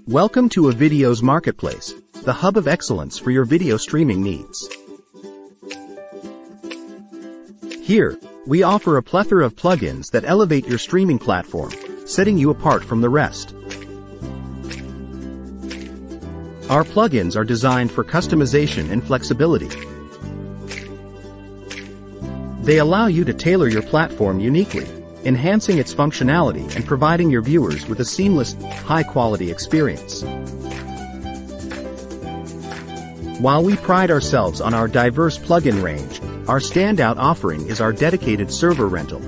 Welcome to Avideo's Marketplace, the hub of excellence for your video streaming needs. Here, we offer a plethora of plugins that elevate your streaming platform, setting you apart from the rest. Our plugins are designed for customization and flexibility. They allow you to tailor your platform uniquely, enhancing its functionality and providing your viewers with a seamless, high-quality experience. While we pride ourselves on our diverse plugin range, our standout offering is our dedicated server rental.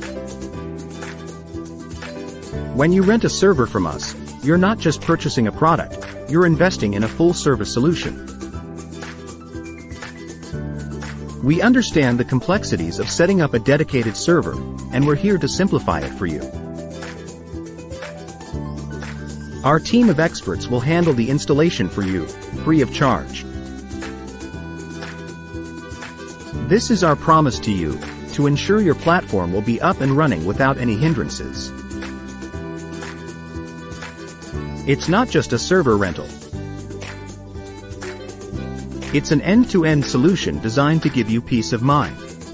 When you rent a server from us, you're not just purchasing a product, you're investing in a full-service solution. We understand the complexities of setting up a dedicated server, and we're here to simplify it for you. Our team of experts will handle the installation for you, free of charge. This is our promise to you, to ensure your platform will be up and running without any hindrances. It's not just a server rental. It's an end-to-end solution designed to give you peace of mind.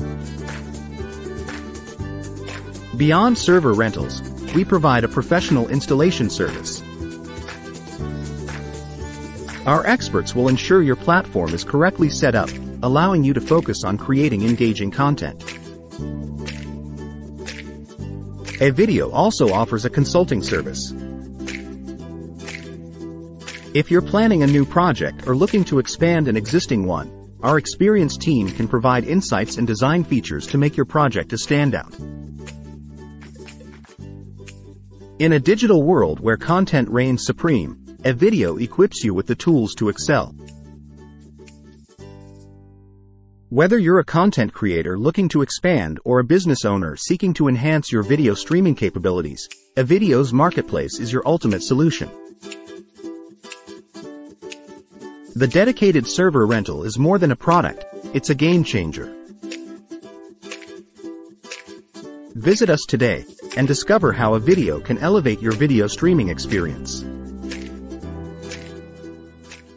Beyond server rentals, we provide a professional installation service. Our experts will ensure your platform is correctly set up, allowing you to focus on creating engaging content. Avideo also offers a consulting service. If you're planning a new project or looking to expand an existing one, our experienced team can provide insights and design features to make your project a standout. In a digital world where content reigns supreme, Avideo equips you with the tools to excel. Whether you're a content creator looking to expand or a business owner seeking to enhance your video streaming capabilities, Avideo's Marketplace is your ultimate solution. The dedicated server rental is more than a product, it's a game changer. Visit us today and discover how Avideo can elevate your video streaming experience.